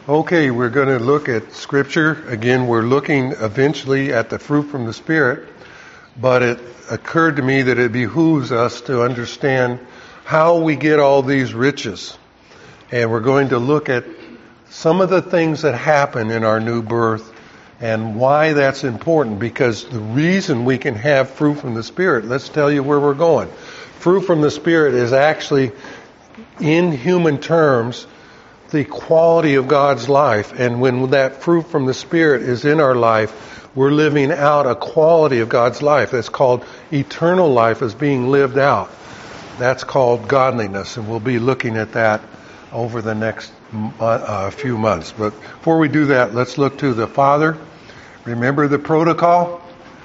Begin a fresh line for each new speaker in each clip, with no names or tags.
Okay, we're going to look at Scripture. Again, we're looking eventually at the fruit from the Spirit, but it occurred to me that it behooves us to understand how we get all these riches. And we're going to look at some of the things that happen in our new birth and why that's important, because the reason we can have fruit from the Spirit, let's tell you where we're going. Fruit from the Spirit is actually, in human terms, the quality of God's life. And when that fruit from the Spirit is in our life, we're living out a quality of God's life. That's called eternal life is being lived out. That's called godliness, and we'll be looking at that over the next few months. But before we do that, let's look to the Father. Remember the protocol?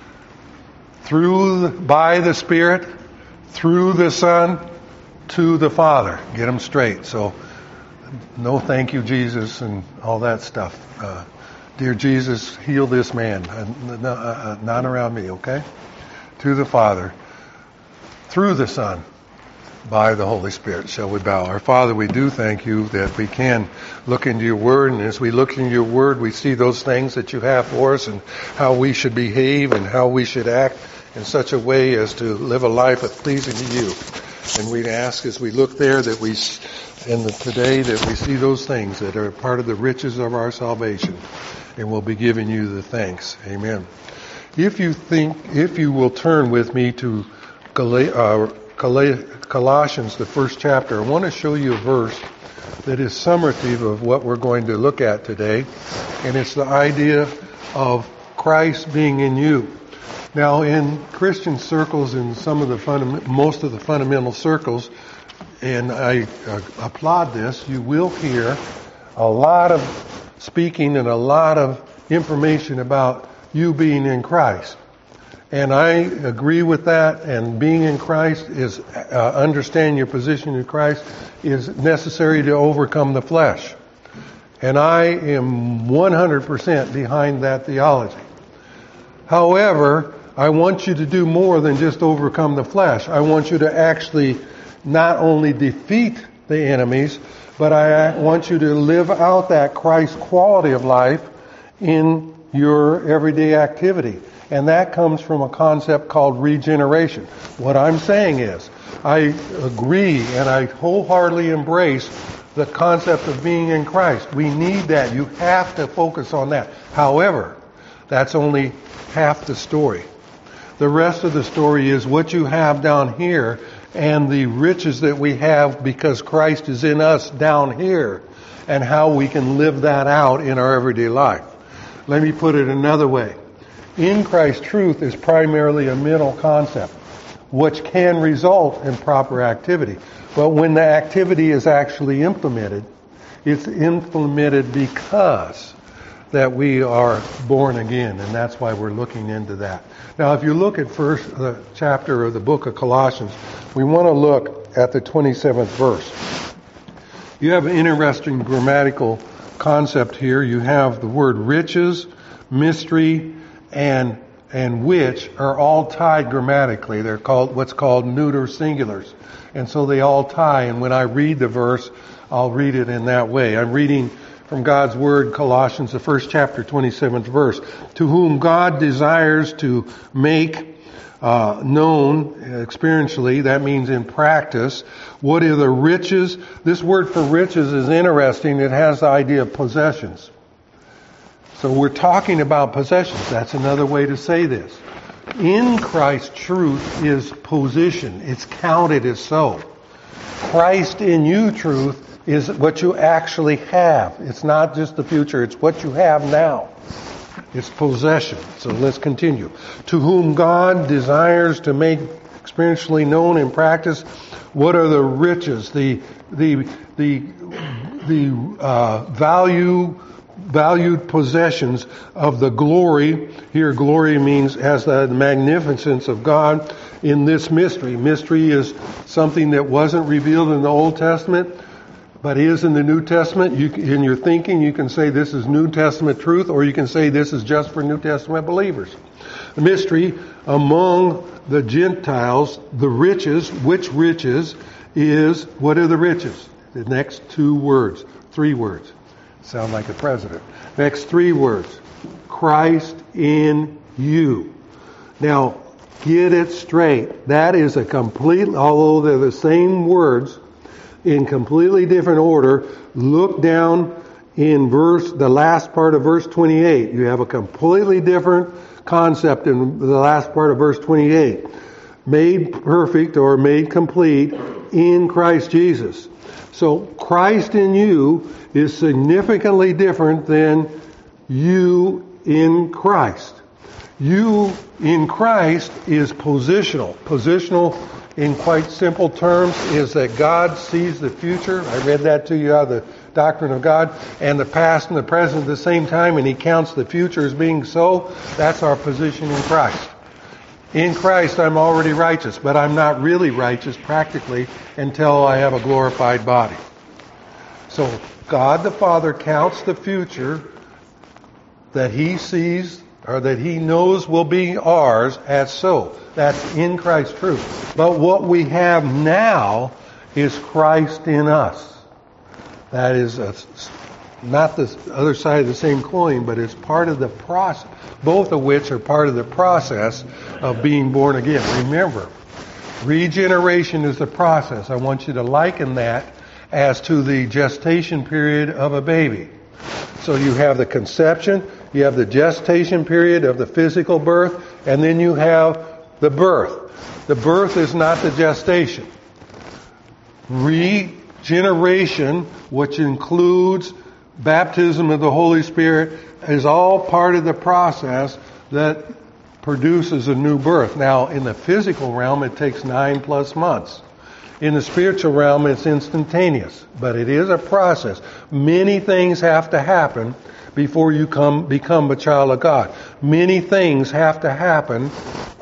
By the Spirit, through the Son, to the Father. Get them straight. So, no thank you, Jesus, and all that stuff. Dear Jesus, heal this man. Not around me, okay? To the Father, through the Son, by the Holy Spirit shall we bow. Our Father, we do thank you that we can look into your Word, and as we look into your Word, we see those things that you have for us and how we should behave and how we should act in such a way as to live a life that's pleasing to you. And we ask as we look there that today that we see those things that are part of the riches of our salvation, and we'll be giving you the thanks. Amen. If you will turn with me to Colossians, the first chapter, I want to show you a verse that is summative of what we're going to look at today, and it's the idea of Christ being in you. Now, in Christian circles, in most of the fundamental circles, and I applaud this, you will hear a lot of speaking and a lot of information about you being in Christ. And I agree with that, and being in Christ is, understanding your position in Christ is necessary to overcome the flesh. And I am 100% behind that theology. However, I want you to do more than just overcome the flesh. I want you to actually not only defeat the enemies, but I want you to live out that Christ quality of life in your everyday activity. And that comes from a concept called regeneration. What I'm saying is, I agree and I wholeheartedly embrace the concept of being in Christ. We need that. You have to focus on that. However, that's only half the story. The rest of the story is what you have down here and the riches that we have because Christ is in us down here, and how we can live that out in our everyday life. Let me put it another way. In Christ, truth is primarily a mental concept, which can result in proper activity. But when the activity is actually implemented, it's implemented because that we are born again, and that's why we're looking into that. Now, if you look at the chapter of the book of Colossians, we want to look at the 27th verse. You have an interesting grammatical concept here. You have the word riches, mystery, and which are all tied grammatically. They're called what's called neuter singulars. And so they all tie, and when I read the verse, I'll read it in that way. I'm reading from God's Word, Colossians, the first chapter, 27th verse. To whom God desires to make known experientially, that means in practice, what are the riches. This word for riches is interesting. It has the idea of possessions. So we're talking about possessions. That's another way to say this. In Christ, truth is position. It's counted as so. Christ in you, truth, is what you actually have. It's not just the future, it's what you have now. It's possession. So let's continue. To whom God desires to make experientially known in practice, what are the riches, the valued possessions of the glory. Here glory means as the magnificence of God in this mystery. Mystery is something that wasn't revealed in the Old Testament, but is in the New Testament. In your thinking, you can say this is New Testament truth, or you can say this is just for New Testament believers. The mystery among the Gentiles, the riches, which riches is, what are the riches? The next three words. Sound like a president. Next three words. Christ in you. Now, get it straight. That is a complete, although they're the same words, in completely different order. Look down in the last part of verse 28. You have a completely different concept in the last part of verse 28. Made perfect or made complete in Christ Jesus. So Christ in you is significantly different than you in Christ. You in Christ is positional. Positional, in quite simple terms, is that God sees the future. I read that to you out of the Doctrine of God, and the past and the present at the same time, and He counts the future as being so. That's our position in Christ. In Christ, I'm already righteous, but I'm not really righteous practically until I have a glorified body. So God the Father counts the future that He sees or that He knows will be ours as so. That's in Christ's truth. But what we have now is Christ in us. That is not the other side of the same coin, but it's part of the process, both of which are part of the process of being born again. Remember, regeneration is the process. I want you to liken that as to the gestation period of a baby. So you have the conception, you have the gestation period of the physical birth, and then you have the birth. The birth is not the gestation. Regeneration, which includes baptism of the Holy Spirit, is all part of the process that produces a new birth. Now, in the physical realm, it takes 9+ months. In the spiritual realm, it's instantaneous, but it is a process. Many things have to happen before you become a child of God. Many things have to happen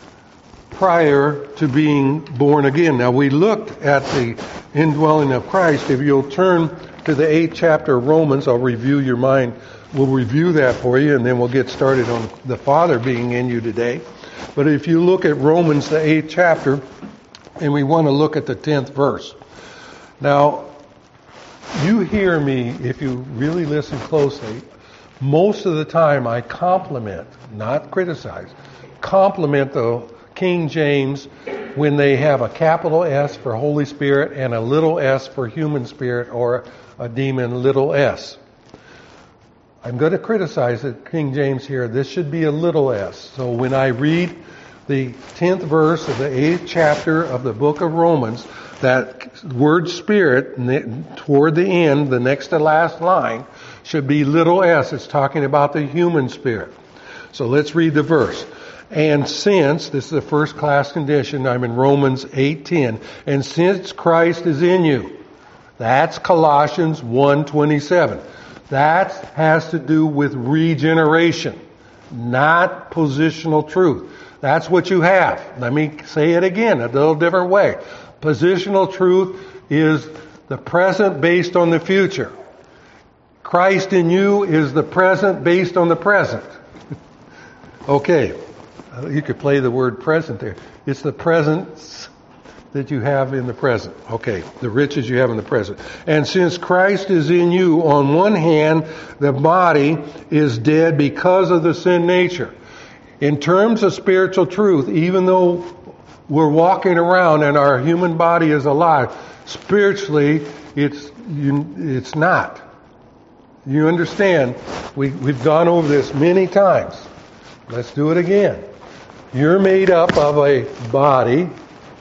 prior to being born again. Now, we looked at the indwelling of Christ. If you'll turn to the 8th chapter of Romans, I'll review your mind. We'll review that for you, and then we'll get started on the Father being in you today. But if you look at Romans, the 8th chapter, and we want to look at the 10th verse. Now, you hear me, if you really listen closely, most of the time I compliment, not criticize, compliment the King James when they have a capital S for Holy Spirit and a little s for human spirit, or a demon, little s. I'm going to criticize the King James here. This should be a little s. So when I read the 10th verse of the 8th chapter of the book of Romans, that word spirit, toward the end, the next to last line, should be little s. It's talking about the human spirit. So let's read the verse. And since, this is a first class condition, I'm in Romans 8:10, and since Christ is in you, that's Colossians 1:27. That has to do with regeneration, not positional truth. That's what you have. Let me say it again, a little different way. Positional truth is the present based on the future. Christ in you is the present based on the present. Okay. You could play the word present there. It's the presence that you have in the present. Okay, the riches you have in the present. And since Christ is in you, on one hand, the body is dead because of the sin nature. In terms of spiritual truth, even though we're walking around and our human body is alive, spiritually, it's not. You understand? We've gone over this many times. Let's do it again. You're made up of a body.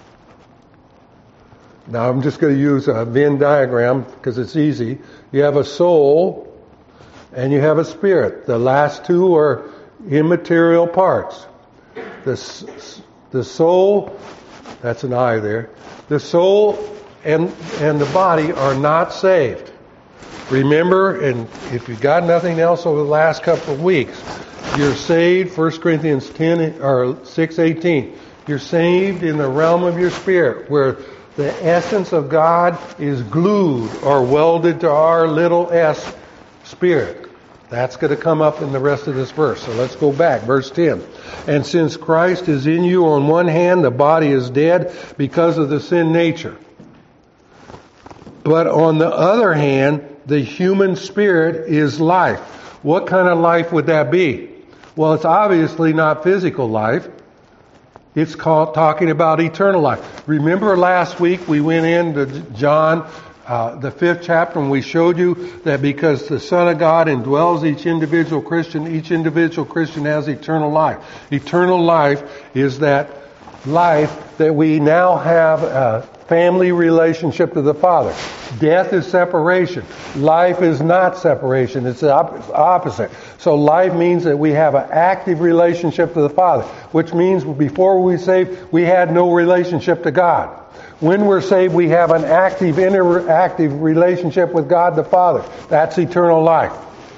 Now I'm just going to use a Venn diagram because it's easy. You have a soul and you have a spirit. The last two are immaterial parts. The soul, that's an I there. The soul and the body are not saved. Remember, and if you've got nothing else over the last couple of weeks, you're saved, 1 Corinthians 10 or 6:18. You're saved in the realm of your spirit, where the essence of God is glued or welded to our little s spirit. That's going to come up in the rest of this verse. So let's go back. Verse 10. And since Christ is in you, on one hand, the body is dead because of the sin nature. But on the other hand, the human spirit is life. What kind of life would that be? Well, it's obviously not physical life. It's talking about eternal life. Remember last week we went into John, the 5th chapter, and we showed you that because the Son of God indwells each individual Christian has eternal life. Eternal life is that life that we now have a family relationship to the Father. Death is separation. Life is not separation. It's the opposite. So life means that we have an active relationship to the Father, which means before we were saved, we had no relationship to God. When we're saved, we have an active, interactive relationship with God the Father. That's eternal life.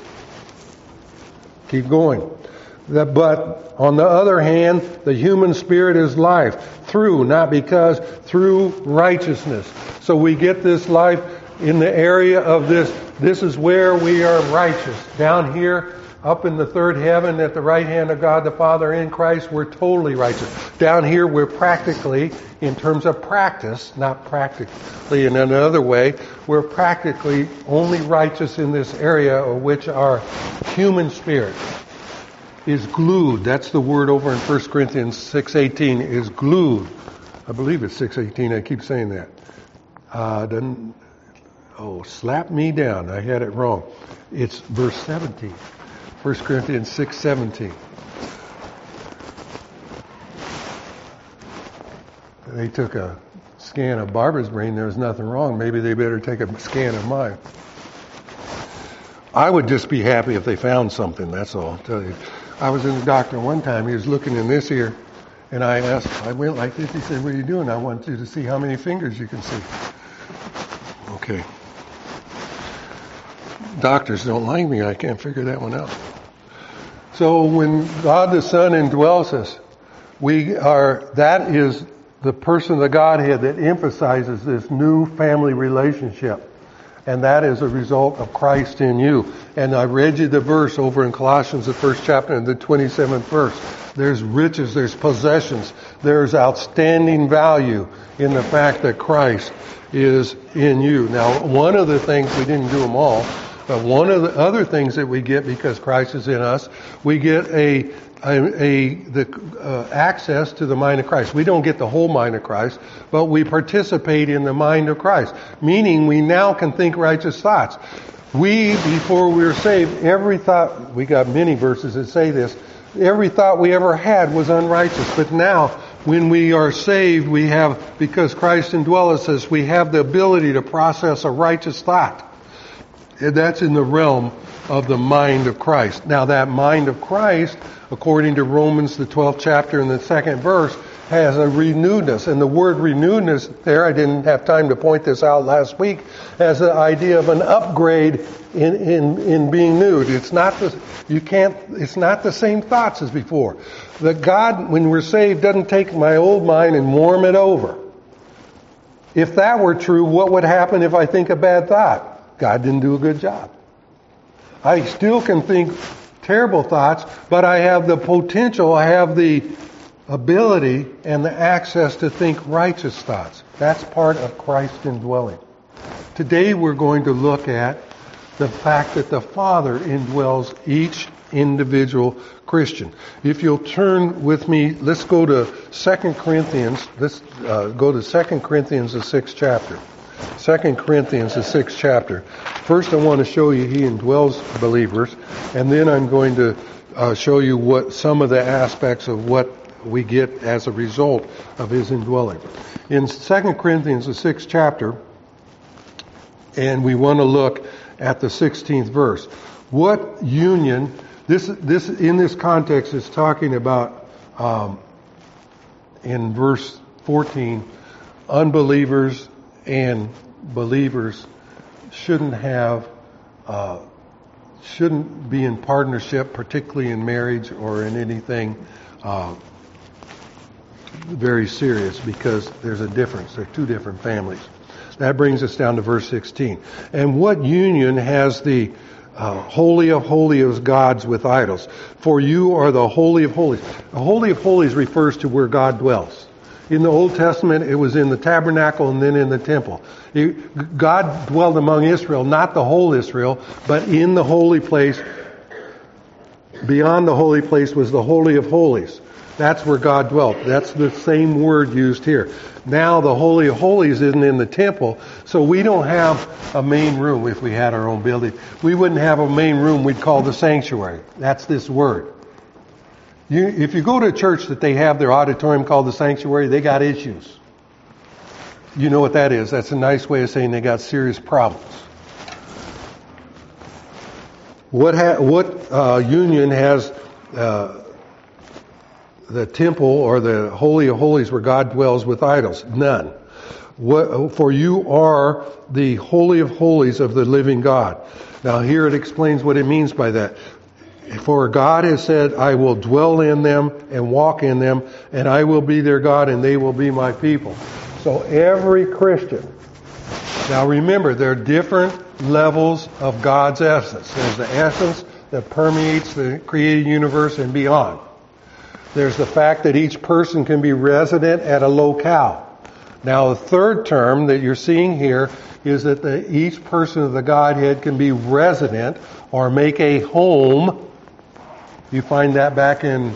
Keep going. But on the other hand, the human spirit is life. Through, not because, through righteousness. So we get this life in the area of this. This is where we are righteous. Down here, up in the third heaven at the right hand of God the Father in Christ, we're totally righteous. Down here, we're practically, in terms of practice, not practically in another way, we're practically only righteous in this area of which our human spirit is glued. That's the word over in 1 Corinthians 6:18, is glued. I believe it's 6:18. I keep saying that. Slap me down. I had it wrong. It's verse 17. 1 Corinthians 6:17. They took a scan of Barbara's brain. There was nothing wrong. Maybe they better take a scan of mine. I would just be happy if they found something. That's all. I'll tell you. I was in the doctor one time. He was looking in this ear, and I went like this. He said, "What are you doing?" I want you to see how many fingers you can see. Okay. Doctors don't like me. I can't figure that one out. So when God the Son indwells us, that is the person of the Godhead that emphasizes this new family relationship. And that is a result of Christ in you. And I read you the verse over in Colossians, the 1st chapter, and the 27th verse. There's riches, there's possessions, there's outstanding value in the fact that Christ is in you. Now, one of the things, we didn't do them all, but one of the other things that we get because Christ is in us, we get access to the mind of Christ. We don't get the whole mind of Christ, but we participate in the mind of Christ. Meaning we now can think righteous thoughts. Before we were saved, every thought, we got many verses that say this, every thought we ever had was unrighteous. But now, when we are saved, we have, because Christ indwells us, we have the ability to process a righteous thought. And that's in the realm of the mind of Christ. Now that mind of Christ, according to Romans, the 12th chapter and the 2nd verse, has a renewedness. And the word renewedness there, I didn't have time to point this out last week, has the idea of an upgrade in being new. It's not the same thoughts as before. That God, when we're saved, doesn't take my old mind and warm it over. If that were true, what would happen if I think a bad thought? God didn't do a good job. I still can think terrible thoughts, but I have the potential, I have the ability and the access to think righteous thoughts. That's part of Christ indwelling. Today we're going to look at the fact that the Father indwells each individual Christian. If you'll turn with me, let's go to 2 Corinthians. Let's go to 2 Corinthians, the 6th chapter. 2 Corinthians, the 6th chapter. First I want to show you He indwells believers, and then I'm going to show you what some of the aspects of what we get as a result of His indwelling. In 2 Corinthians, the 6th chapter, and we want to look at the 16th verse. What union, this in this context is talking about, in verse 14, unbelievers and believers shouldn't be in partnership, particularly in marriage or in anything very serious, because there's a difference. They're two different families. That brings us down to verse 16. And what union has the Holy of Holies gods with idols? For you are the Holy of Holies. The Holy of Holies refers to where God dwells. In the Old Testament, it was in the tabernacle and then in the temple. God dwelled among Israel, not the whole Israel, but in the holy place. Beyond the holy place was the Holy of Holies. That's where God dwelt. That's the same word used here. Now the Holy of Holies isn't in the temple, so we don't have a main room if we had our own building. We wouldn't have a main room we'd call the sanctuary. That's this word. If you go to a church that they have their auditorium called the sanctuary, they got issues. You know what that is. That's a nice way of saying they got serious problems. What union has the temple or the Holy of Holies where God dwells with idols? None. For you are the Holy of Holies of the living God. Now here it explains what it means by that. For God has said, I will dwell in them and walk in them, and I will be their God, and they will be my people. So every Christian, now remember, there are different levels of God's essence. There's the essence that permeates the created universe and beyond. There's the fact that each person can be resident at a locale. Now the third term that you're seeing here is that each person of the Godhead can be resident or make a home. You find that back in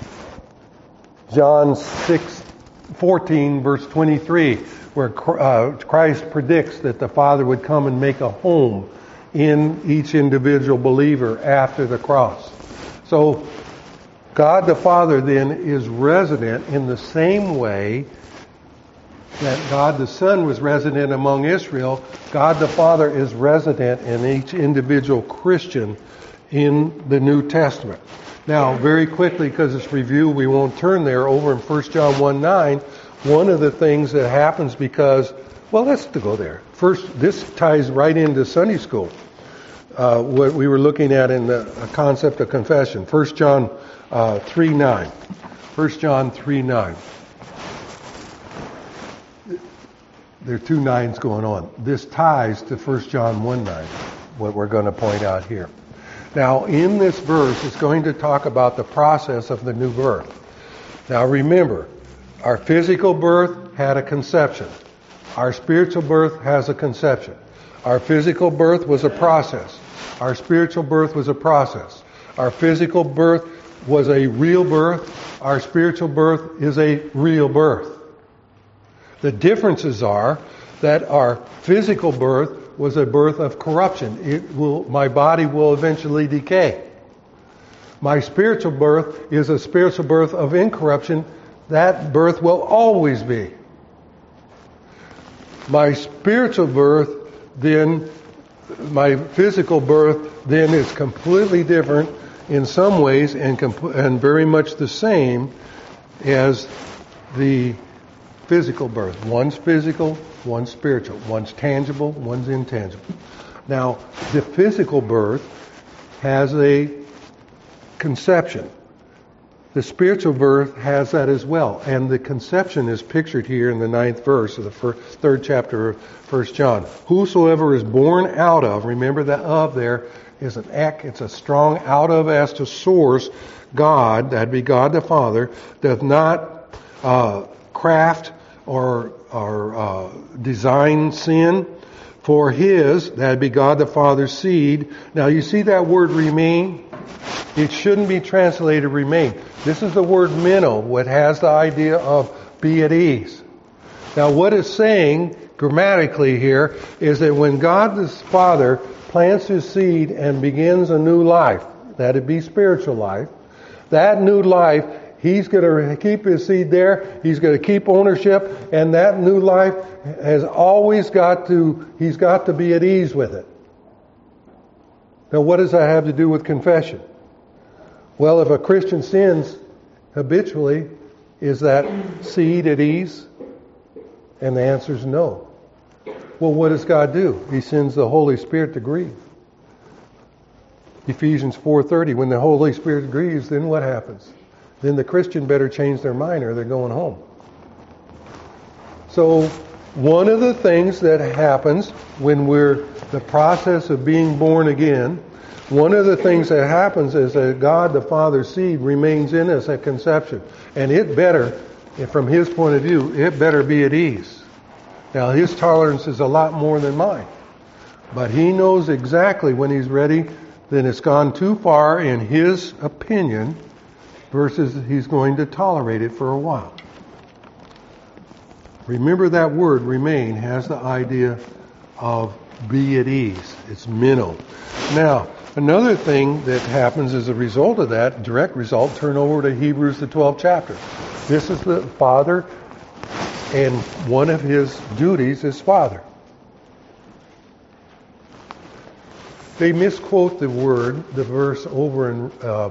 John 6:14, verse 23, where Christ predicts that the Father would come and make a home in each individual believer after the cross. So God the Father then is resident in the same way that God the Son was resident among Israel. God the Father is resident in each individual Christian in the New Testament. Now, very quickly, because it's review, we won't turn there. Over in 1 John 1:9, one of the things that happens because, well, let's go there. First, this ties right into Sunday school, what we were looking at in the concept of confession. 1 John 3:9. 1 John 3:9. There are two nines going on. This ties to 1 John 1:9, what we're going to point out here. Now, in this verse, it's going to talk about the process of the new birth. Now, remember, our physical birth had a conception. Our spiritual birth has a conception. Our physical birth was a process. Our spiritual birth was a process. Our physical birth was a real birth. Our spiritual birth is a real birth. The differences are that our physical birth was a birth of corruption. My body will eventually decay. My spiritual birth is a spiritual birth of incorruption. That birth will always be. My spiritual birth then, my physical birth then is completely different in some ways and very much the same as the physical birth. One's physical, one's spiritual. One's tangible, one's intangible. Now, the physical birth has a conception. The spiritual birth has that as well. And the conception is pictured here in the 9th verse of the third chapter of 1 John. Whosoever is born out of, remember that of there is an ek, it's a strong out of as to source, God, that'd be God the Father, doth not craft or design sin, for his, that'd be God the Father's seed. Now you see that word remain? It shouldn't be translated remain. This is the word meno, what has the idea of be at ease. Now what it's saying grammatically here is that when God the Father plants his seed and begins a new life, that'd be spiritual life, that new life, he's going to keep his seed there. He's going to keep ownership. And that new life has always he's got to be at ease with it. Now, what does that have to do with confession? Well, if a Christian sins habitually, is that seed at ease? And the answer is no. Well, what does God do? He sends the Holy Spirit to grieve. Ephesians 4:30, when the Holy Spirit grieves, then what happens? Then the Christian better change their mind or they're going home. So one of the things that happens when the process of being born again, one of the things that happens is that God the Father's seed remains in us at conception. And it better And from his point of view, it better be at ease. Now, his tolerance is a lot more than mine. But he knows exactly when he's ready that it's gone too far in his opinion versus he's going to tolerate it for a while. Remember that word, remain, has the idea of be at ease. It's minnow. Now, another thing that happens as a result of that, direct result, turn over to Hebrews the 12th chapter. This is the Father, and one of his duties is Father. They misquote the verse over in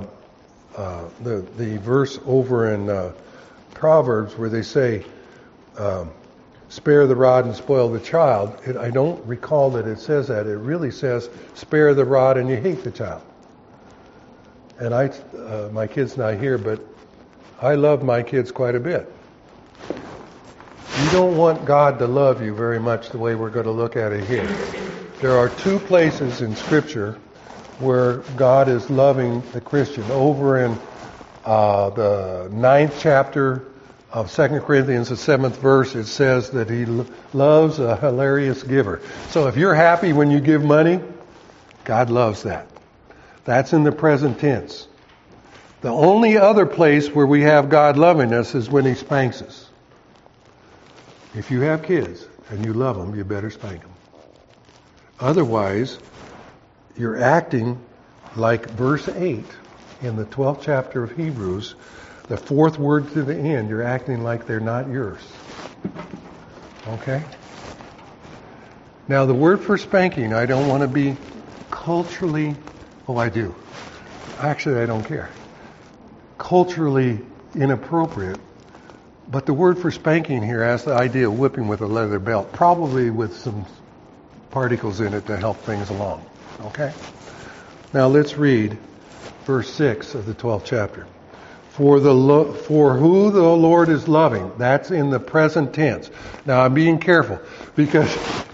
the verse over in Proverbs where they say, spare the rod and spoil the child. I don't recall that it says that. It really says, spare the rod and you hate the child. And my kid's not here, but I love my kids quite a bit. You don't want God to love you very much the way we're going to look at it here. There are two places in Scripture where God is loving the Christian. Over in the 9th chapter of 2 Corinthians, the 7th verse, it says that he loves a hilarious giver. So if you're happy when you give money, God loves that. That's in the present tense. The only other place where we have God loving us is when he spanks us. If you have kids and you love them, you better spank them. Otherwise, you're acting like verse 8 in the 12th chapter of Hebrews, the fourth word to the end. You're acting like they're not yours. Okay? Now, the word for spanking, I don't want to be culturally, I do. Actually, I don't care. Culturally inappropriate. But the word for spanking here has the idea of whipping with a leather belt, probably with some particles in it to help things along. Okay? Now let's read verse 6 of the 12th chapter. For who the Lord is loving. That's in the present tense. Now I'm being careful because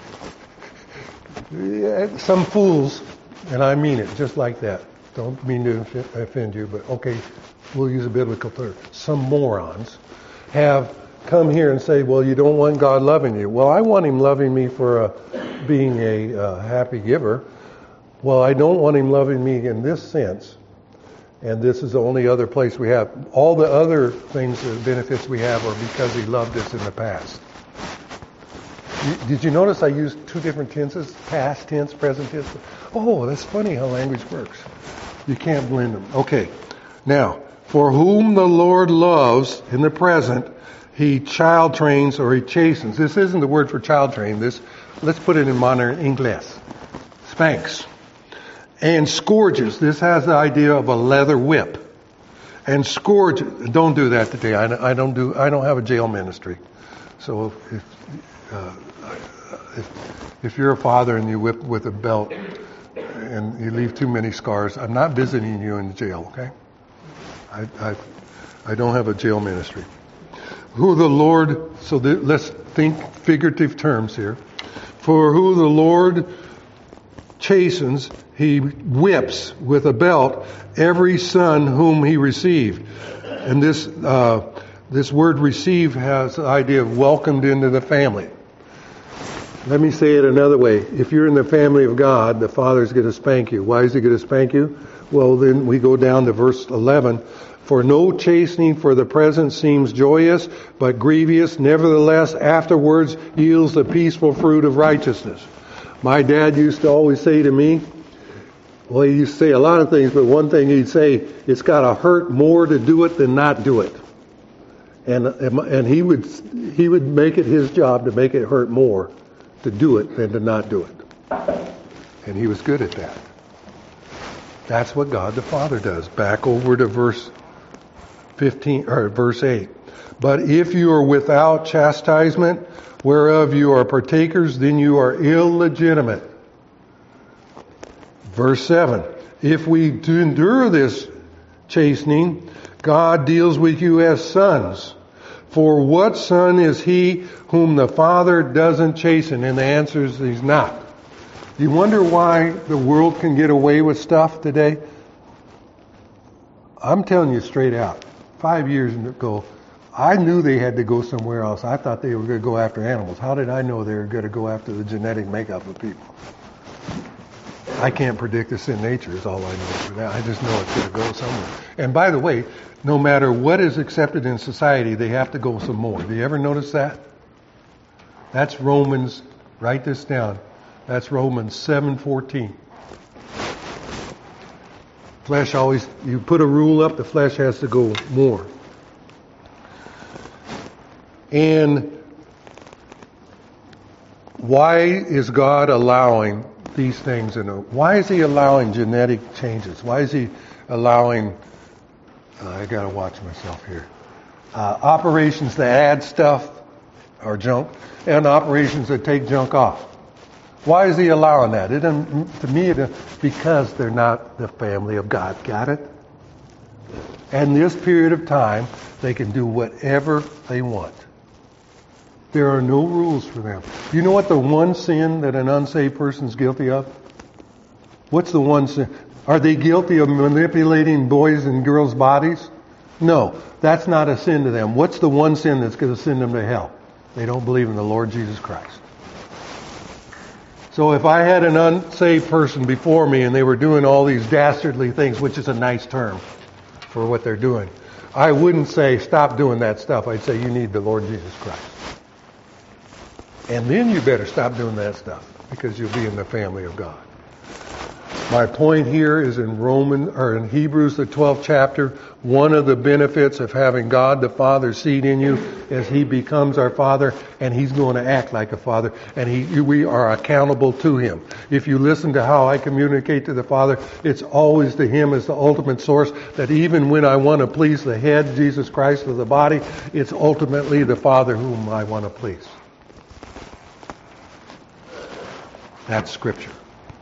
some fools, and I mean it just like that. Don't mean to offend you, but okay, we'll use a biblical term. Some morons have come here and say, well, you don't want God loving you. Well, I want him loving me for being a happy giver. Well, I don't want him loving me in this sense. And this is the only other place we have. All the other things, the benefits we have are because he loved us in the past. Did you notice I used two different tenses? Past tense, present tense. Oh, that's funny how language works. You can't blend them. Okay. Now, for whom the Lord loves in the present, he child trains or he chastens. This isn't the word for child train. Let's put it in modern English. Spanks. And scourges. This has the idea of a leather whip. And scourges. Don't do that today. I don't have a jail ministry. So if you're a father and you whip with a belt and you leave too many scars, I'm not visiting you in the jail, okay? I don't have a jail ministry. Who the Lord, let's think figurative terms here. For who the Lord chastens, he whips with a belt every son whom he received. And this word receive has the idea of welcomed into the family. Let me say it another way. If you're in the family of God, the Father's going to spank you. Why is he going to spank you? Well, then we go down to verse 11. For no chastening for the present seems joyous, but grievous. Nevertheless, afterwards yields the peaceful fruit of righteousness. My dad used to always say to me, well, he used to say a lot of things, but one thing he'd say, it's got to hurt more to do it than not do it. And he would make it his job to make it hurt more to do it than to not do it. And he was good at that. That's what God the Father does. Back over to verse 15 or verse 8. But if you are without chastisement, whereof you are partakers, then you are illegitimate. Verse 7. If we do endure this chastening, God deals with you as sons. For what son is he whom the Father doesn't chasten? And the answer is he's not. You wonder why the world can get away with stuff today? I'm telling you straight out. 5 years ago, I knew they had to go somewhere else. I thought they were going to go after animals. How did I know they were going to go after the genetic makeup of people? I can't predict the sin nature is all I know. I just know it's going to go somewhere. And by the way, no matter what is accepted in society, they have to go some more. Do you ever notice that? That's Romans, write this down. That's Romans 7:14. Flesh always, you put a rule up, the flesh has to go more. And why is God allowing these things? Why is He allowing genetic changes? Why is He allowing, I got to watch myself here, operations that add stuff or junk and operations that take junk off? Why is He allowing that? To me, because they're not the family of God. Got it? And this period of time, they can do whatever they want. There are no rules for them. Do you know what the one sin that an unsaved person is guilty of? What's the one sin? Are they guilty of manipulating boys' and girls' bodies? No, that's not a sin to them. What's the one sin that's going to send them to hell? They don't believe in the Lord Jesus Christ. So if I had an unsaved person before me and they were doing all these dastardly things, which is a nice term for what they're doing, I wouldn't say, stop doing that stuff. I'd say, you need the Lord Jesus Christ. And then you better stop doing that stuff because you'll be in the family of God. My point here is in Hebrews, the 12th chapter, one of the benefits of having God the Father seed in you is He becomes our Father, and He's going to act like a Father, and we are accountable to Him. If you listen to how I communicate to the Father, it's always to Him as the ultimate source, that even when I want to please the head, Jesus Christ, of the body, it's ultimately the Father whom I want to please. That's Scripture.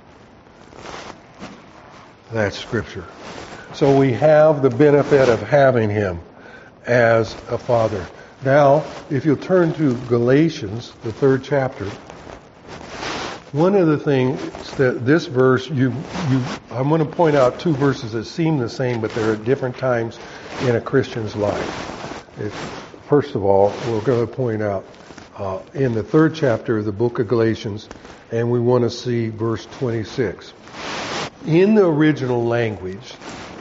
That's Scripture. So we have the benefit of having Him as a Father. Now, if you'll turn to Galatians, the 3rd chapter, one of the things that this verse, I'm going to point out two verses that seem the same, but they're at different times in a Christian's life. First of all, we're going to point out in the 3rd chapter of the book of Galatians, and we want to see verse 26. In the original language,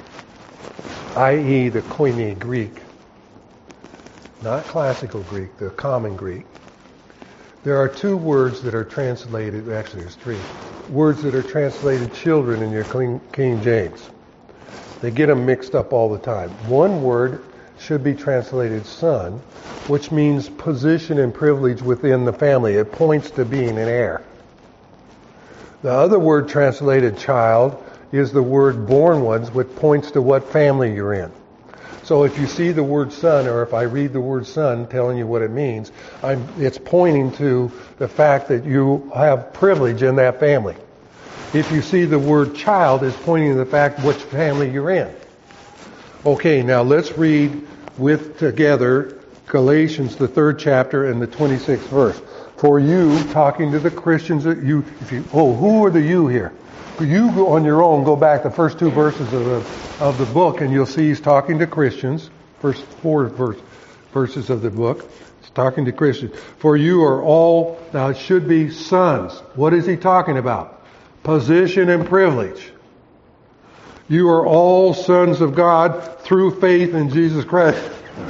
i.e. the Koine Greek, not classical Greek, the common Greek, there are two words that are translated, actually there's three, words that are translated children in your King James. They get them mixed up all the time. One word should be translated son, which means position and privilege within the family. It points to being an heir. The other word translated child is the word born ones, which points to what family you're in. So if you see the word son, or if I read the word son telling you what it means, it's pointing to the fact that you have privilege in that family. If you see the word child, it's pointing to the fact which family you're in. Okay, now let's read together Galatians, the 3rd chapter and the 26th verse. For you, talking to the Christians, who are the you here? You go on your own, go back the first two verses of the book, and you'll see he's talking to Christians. First four verses of the book, he's talking to Christians. For you are all, now it should be sons. What is he talking about? Position and privilege. You are all sons of God through faith in Jesus Christ.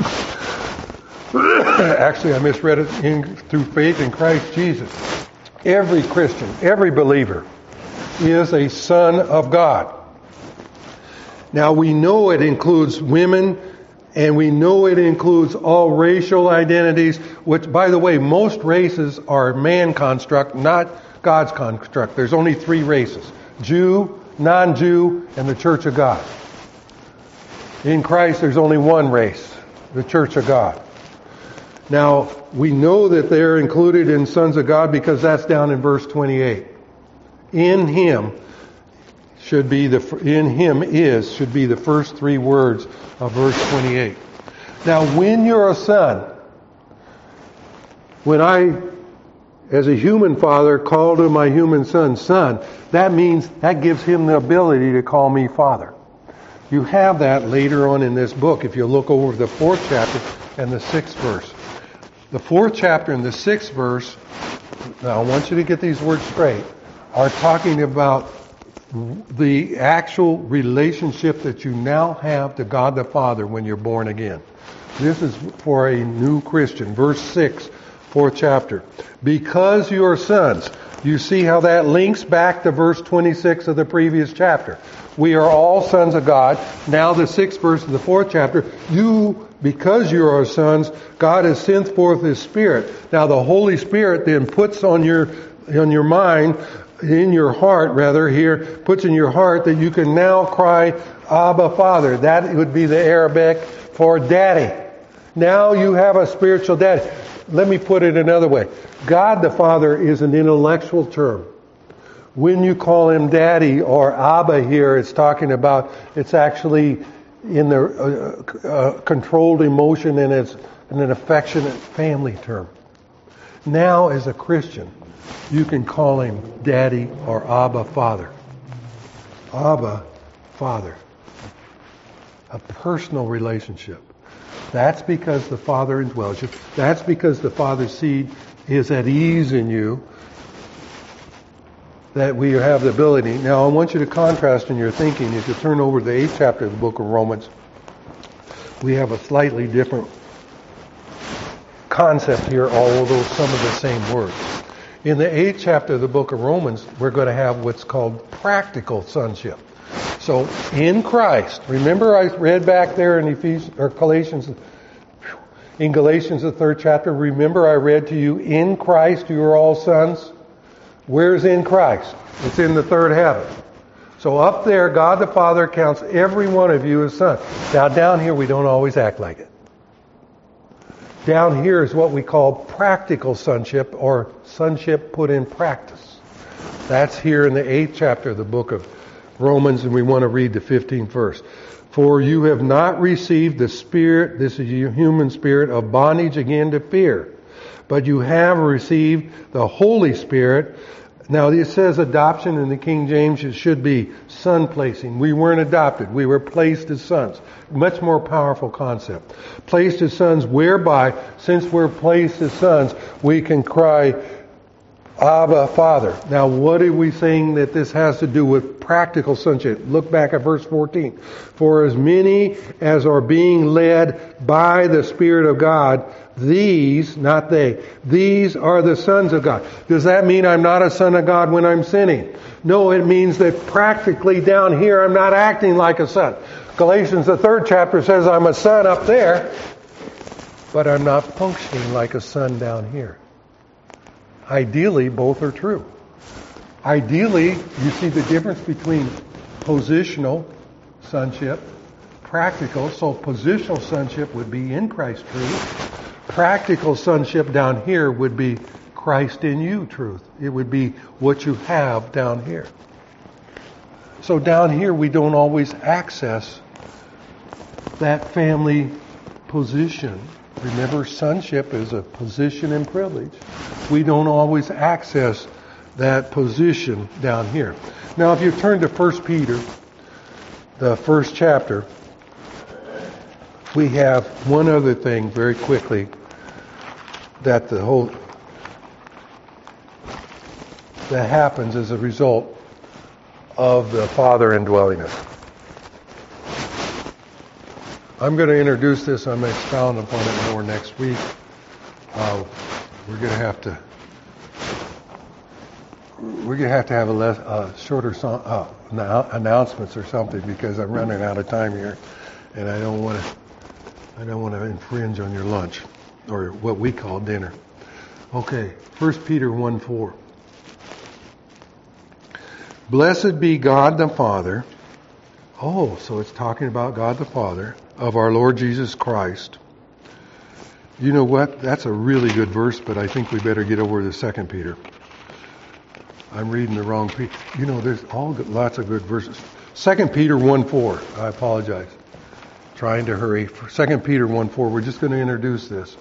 Actually, I misread it, through faith in Christ Jesus. Every Christian, every believer is a son of God. Now we know it includes women, and we know it includes all racial identities, which, by the way, most races are man construct, not God's construct. There's only 3 races: Jew, non-Jew, and the Church of God. In Christ, there's only one race, the Church of God. Now, we know that they're included in sons of God because that's down in verse 28. In Him should be the first 3 words of verse 28. Now, when you're a son, when I, as a human father, call to my human son, that means that gives him the ability to call me father. You have that later on in this book. If you look over the 4th chapter and the 6th verse. The 4th chapter and the 6th verse, now I want you to get these words straight, are talking about the actual relationship that you now have to God the Father when you're born again. This is for a new Christian. Verse 6, 4th chapter. Because you are sons. You see how that links back to verse 26 of the previous chapter. We are all sons of God. Now the 6th verse of the 4th chapter. Because you are sons, God has sent forth His Spirit. Now the Holy Spirit then puts on your mind, in your heart rather, here, puts in your heart that you can now cry, Abba, Father. That would be the Arabic for daddy. Now you have a spiritual daddy. Let me put it another way. God the Father is an intellectual term. When you call Him daddy or Abba here, it's talking about, it's actually in the controlled emotion, and it's an affectionate family term. Now as a Christian, you can call Him daddy or Abba, Father. Abba, Father. A personal relationship. That's because the Father indwells you. That's because the Father's seed is at ease in you, that we have the ability. Now I want you to contrast in your thinking. If you turn over to the 8th chapter of the book of Romans, we have a slightly different concept here, although some of the same words. In the 8th chapter of the book of Romans, we're going to have what's called practical sonship. So in Christ, remember I read back there in Galatians, the 3rd chapter, remember I read to you, in Christ you are all sons. Where's in Christ? It's in the third heaven. So up there, God the Father counts every one of you as sons. Now down here we don't always act like it. Down here is what we call practical sonship, or sonship put in practice. That's here in the 8th chapter of the book of Romans, and we want to read the 15th verse. For you have not received the spirit, this is your human spirit, of bondage again to fear, but you have received the Holy Spirit. Now it says adoption in the King James, it should be son placing. We weren't adopted, we were placed as sons. Much more powerful concept. Placed as sons, whereby, since we're placed as sons, we can cry, Abba, Father. Now what are we saying that this has to do with practical sonship? Look back at verse 14. For as many as are being led by the Spirit of God, these, not they, these are the sons of God. Does that mean I'm not a son of God when I'm sinning? No, it means that practically down here I'm not acting like a son. Galatians, the 3rd chapter, says I'm a son up there, but I'm not functioning like a son down here. Ideally, both are true. Ideally, you see the difference between positional sonship, practical. So positional sonship would be in Christ truth. Practical sonship down here would be Christ in you truth. It would be what you have down here. So down here we don't always access that family position. Remember, sonship is a position and privilege. We don't always access that position down here. Now, if you turn to 1 Peter, the 1st chapter, we have one other thing very quickly that that happens as a result of the Father indwelling us. I'm going to introduce this. I'm going to expound upon it more next week. We're going to have to have a shorter announcements or something, because I'm running out of time here, and I don't want to infringe on your lunch, or what we call dinner. Okay, 1 Peter 1:4. Blessed be God the Father. Oh, so it's talking about God the Father of our Lord Jesus Christ. You know what? That's a really good verse, but I think we better get over to 2 Peter. I'm reading the wrong Peter. You know, there's lots of good verses. 2 Peter 1:4. I apologize. Trying to hurry. 2 Peter 1:4. We're just going to introduce this.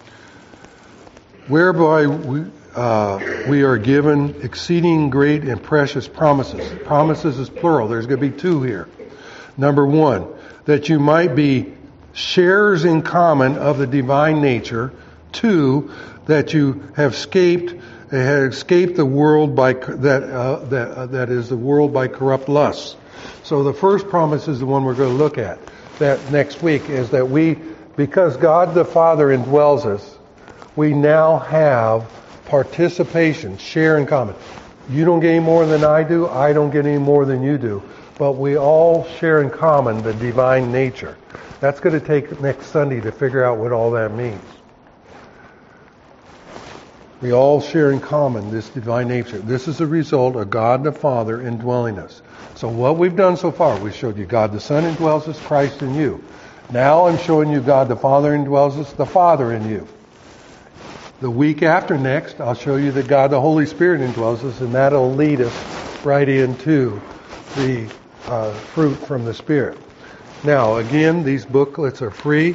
Whereby we are given exceeding great and precious promises. Promises is plural. There's going to be two here. Number one, that you might be sharers in common of the divine nature. 2, that you have escaped the world that is the world by corrupt lusts. So the first promise is the one we're going to look at that next week, is that because God the Father indwells us, we now have participation, share in common. You don't get any more than I do, I don't get any more than you do, but we all share in common the divine nature. That's going to take next Sunday to figure out what all that means. We all share in common this divine nature. This is a result of God the Father indwelling us. So what we've done so far, we showed you God the Son indwells us, Christ in you. Now I'm showing you God the Father indwells us, the Father in you. The week after next, I'll show you that God the Holy Spirit indwells us, and that'll lead us right into the fruit from the Spirit. Now, again, these booklets are free.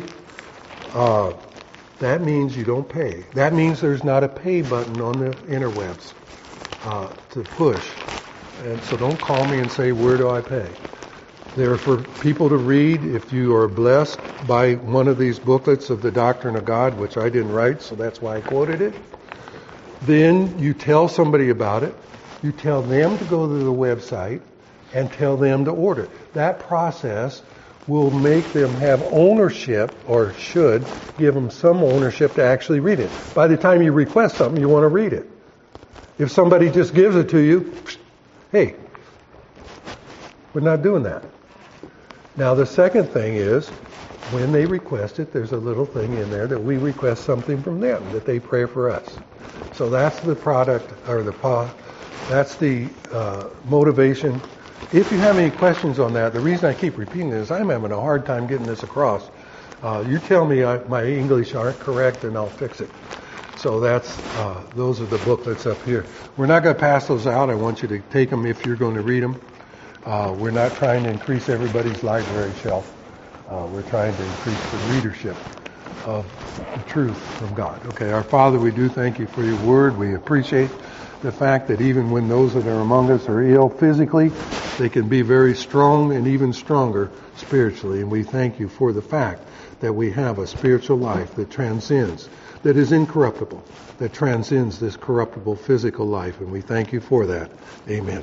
That means you don't pay. That means there's not a pay button on the interwebs to push. And so don't call me and say, where do I pay? They're for people to read. If you are blessed by one of these booklets of the Doctrine of God, which I didn't write, so that's why I quoted it, then you tell somebody about it. You tell them to go to the website and tell them to order. That process will make them have ownership, or should give them some ownership to actually read it. By the time you request something, you want to read it. If somebody just gives it to you, hey, we're not doing that. Now the second thing is, when they request it, there's a little thing in there that we request something from them, that they pray for us. So that's the product, or that's the motivation. If you have any questions on that, the reason I keep repeating it is I'm having a hard time getting this across. You tell me my English aren't correct and I'll fix it. So those are the booklets up here. We're not going to pass those out. I want you to take them if you're going to read them. We're not trying to increase everybody's library shelf. We're trying to increase the readership of the truth from God. Okay, our Father, we do thank you for your word. We appreciate the fact that even when those that are among us are ill physically, they can be very strong and even stronger spiritually. And we thank you for the fact that we have a spiritual life that transcends, that is incorruptible, that transcends this corruptible physical life. And we thank you for that. Amen.